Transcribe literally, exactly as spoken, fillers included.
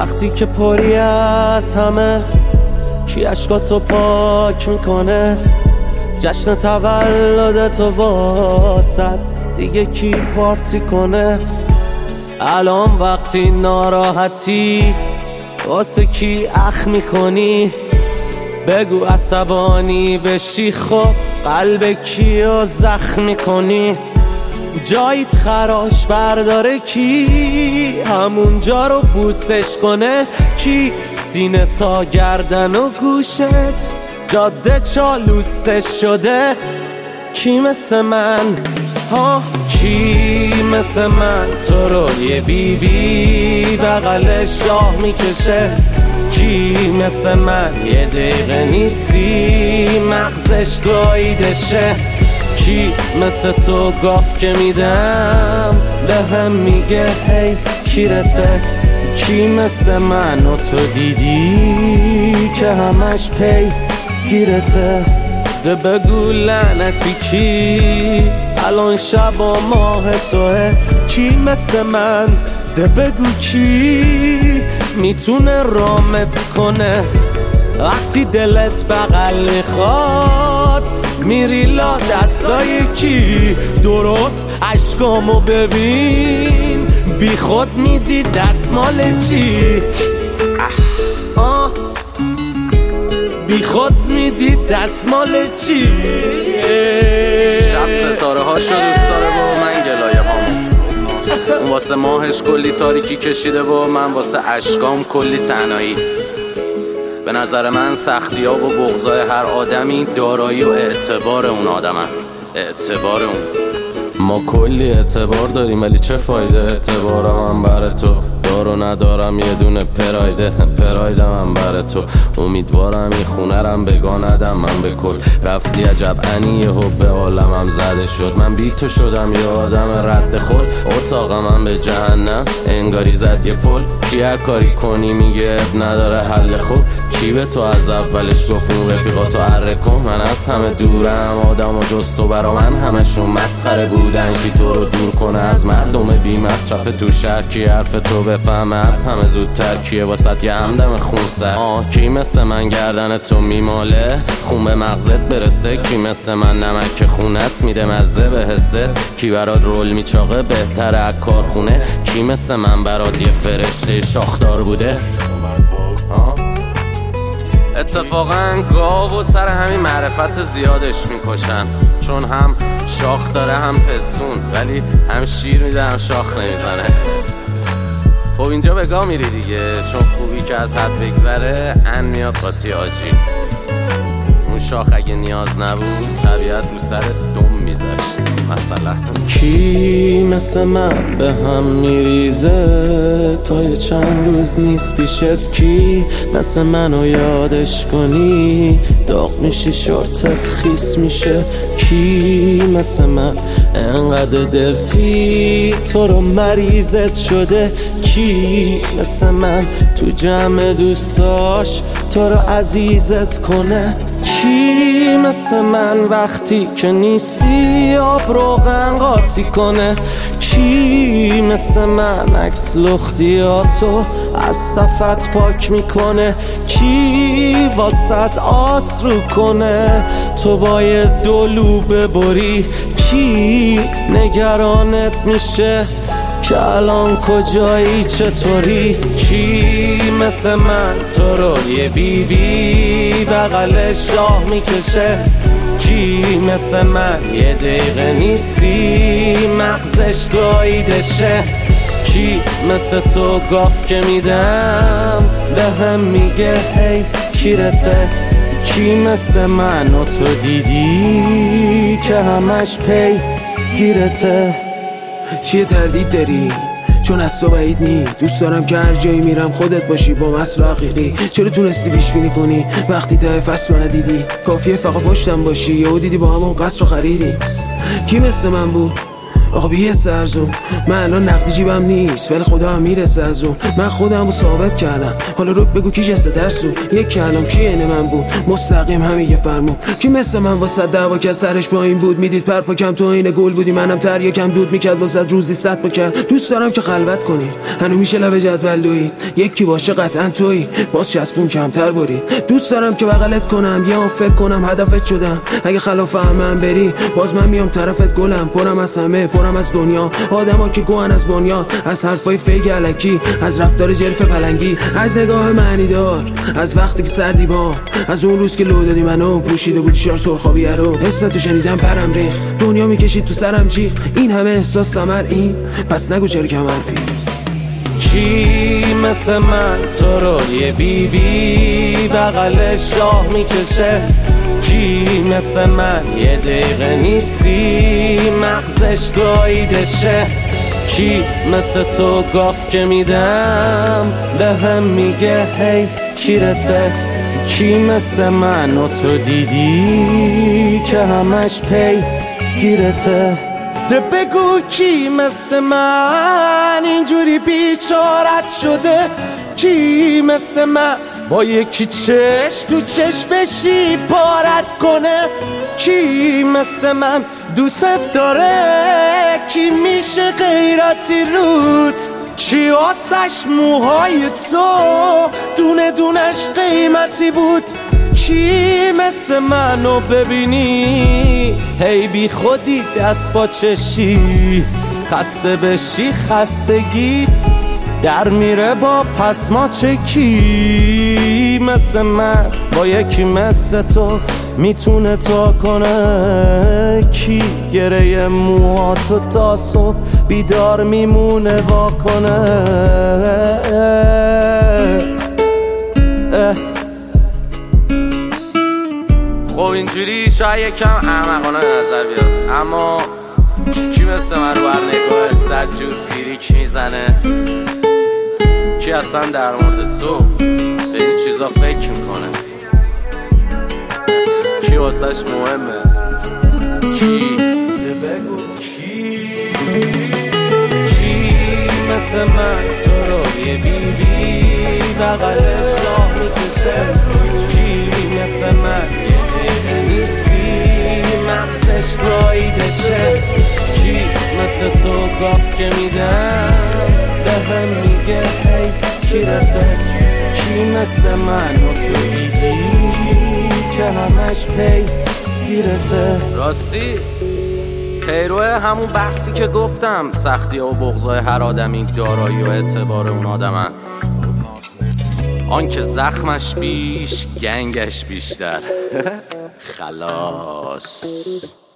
وقتی که پری از همه کی عشقاتو پاک میکنه؟ جشن تولدتو واسد دیگه کی پارتی کنه؟ الان وقتی ناراحتی واسه کی اخ میکنی؟ بگو عصبانی بشی خب قلب کیو زخم میکنی؟ جایت خراش برداره کی همون جا رو بوسش کنه؟ کی سینه تا گردن و گوشت جاده چالوسش شده؟ کی مثل من ها؟ کی مثل من تو رو یه بی بی بغل شاه میکشه؟ کی مثل من یه دقیقه نیستی مغزش گاییدشه؟ کی مثل تو گاف که میدم به هم میگه هی کیرته؟ کی مثل من و تو دیدی که همش پی گیرته؟ ده بگو لعنتی کی الان شب و ماه توه؟ کی مثل من ده بگو کی میتونه رامت کنه؟ وقتی دلت بغل میخواد میری لا دستای کی؟ درست عشقامو ببین بی خود میدی دستمال چی؟ آه بی خود میدی دستمال چی؟ شب ستاره هاشو دوست داره و من گلایه هامو. اون واسه ماهش کلی تاریکی کشیده و من واسه عشقام کلی تنهایی. به نظر من سختی ها و بغضای هر آدمی دارایی و اعتبار اون آدمن. اعتبار اون ما کلی اعتبار داریم ولی چه فایده؟ اعتبارم هم بر تو دارو ندارم یه دونه پرایده پرایدم هم بر تو. امیدوارم این خونه رم بگاندم من به کل رفتی عجب انی حب عالمم زده شد. من بی تو شدم یه آدم رد خور اتاقم هم به جهنم انگاری زد یه پل. کی هر کاری کنی میگه اب نداره حل خوب؟ کی به تو از اولش گفت اون رفیقاتو اره کن؟ من از همه دورم آدم و جز تو برا من همشون مسخره بودن. کی تو رو دور کنه از مردم بی مصرف تو شهر؟ کی حرف تو بفهمه از همه زودتر؟ کیه واسط یه همدم خون سر؟ آه کی مثل من گردن تو میماله خون به مغزت برسه؟ کی مثل من نمک خون است میده مزه به حست؟ کی برات رول میچاقه بهتر از کارخونه؟ کی مثل من برات یه فرشته شاخدار بوده؟ آه اتفاقا گاو و سر همین معرفت زیادش میکشن، چون هم شاخ داره هم پستون، ولی هم شیر میده هم شاخ نمیزنه. خب اینجا به گا میری دیگه، چون خوبی که از حد بگذره ان میاد قاطی آجی. اون شاخ اگه نیاز نبود طبیعت رو سر دم میذاشت مثلا. کی مثل من به هم میریزه تا یه چند روز نیست پیشت؟ کی مثل منو یادش کنی داغ میشی شورتت خیس میشه؟ کی مثل من انقدر درتی تو رو مریضت شده؟ کی مثل من تو جمع دوستاش تو رو عزیزت کنه؟ کی مثل من وقتی که نیستی آب روغن قاطی کنه؟ کی مثل من عکس لختیاتو از صفت پاک میکنه؟ کی واسط آس رو کنه تو باید دلو ببری؟ کی نگرانت میشه که الان کجایی چطوری؟ کی مثل من تو رو یه بی بی بغل شاه میکشه؟ کی مثل من یه دقیقه نیستی مغزش گاییدشه؟ کی مثل تو گاف که میدم به هم میگه هی کیرته؟ کی مثل من و تو دیدی که همش پی گیرته؟ چیه تردید داری؟ چون از تو بعید نی، دوست دارم که هر جایی میرم خودت باشی با مصر و حقیقی. چرا تونستی پیش بینی کنی وقتی ته فصل من دیدی؟ کافیه فقط پشتم باشی یهو دیدی با همون قصر رو خریدی. کی مثل من بود آقا بیه سرزون، من الان نقدی جیبم نیست ولی خدا هم میرسه از اون. من خودم رو ثابت کردم، حالا رک بگو کی جسته درسون. یک کلام کی اینه من بود مستقیم همین یه فرمون. کی مثل من واسه دعوا که سرش پایین بود میدید پر پاکم تو این گل بودی. منم تر یکم دود میکرد واسه روزی صد پاکم. دوست دارم که خلوت کنی هنو میشه لب جدول دوی، یکی باشه قطعا تویی باز چسبون کمتر بری. دوست دارم که بغلت کنم یه آن فکر کنم هدفت شدم. اگه خلاف همم بری باز من میام طرفت گلم. پرم از همه پرم از دنیا، آدما که گوهن از بنیاد، از حرفای فیک الکی، از رفتار جلف پلنگی، از نگاه معنی دار، از وقتی که سردی با، از اون روز که لو دادی منو پوشیده بود شار سرخابی رو. اسمتو شنیدم پرم ریخ، دنیا میکشید تو سرم جیغ. این همه احساس ثمر این پس نگو چرا کم حرفی. کی مثل من تو رو یه بی بی بغل شاه میکشه؟ کی مثل من یه دقیقه نیستی مغزش گاییدشه؟ کی مثل تو گاف که میدم به هم میگه هی کیرته؟ کی مثل من و تو دیدی که همش پی گیرته؟ ده بگو کی مثل من اینجوری بیچارت شده؟ کی مثل من با یکی چشم تو چشمشی پارت کنه؟ کی مثل من دوست داره؟ کی میشه غیرتی رود؟ کی آسش موهای تو دونه دونش قیمتی بود؟ کی مثل منو ببینی هی بی خودی دست با چشی، خسته بشی خستگیت در میره با پس ما چه؟ کی مثل من با یکی مثل تو میتونه تا کنه؟ کی گره موهاتو تا صبح بیدار میمونه وا کنه؟ خب اینجوری شاید یکم احمقانه نظر بیاد، اما کی مثل من رو هر نگاهت صد جور فیریک میزنه؟ کی اصلا در مورد تو به این چیزا فکر میکنه؟ کی واسش مهمه؟ کی؟ بگو کی؟ کی مثل من تو رو یه بی بی بغل شاه میکشه؟ کی مثل من یه دقیقه نیستی مغزش گاییدشه؟ کی مثل تو گاف که میدم به هم میگه هی کیرته؟ کی مثل من و تو دیدی که همش پی گیرته؟ راستی پیرو همون بحثی که گفتم، سختی و بغضای هر آدمی دارایی و اعتبار اون آدمن، آن که زخمش بیش گنگش بیشتر. خلاص.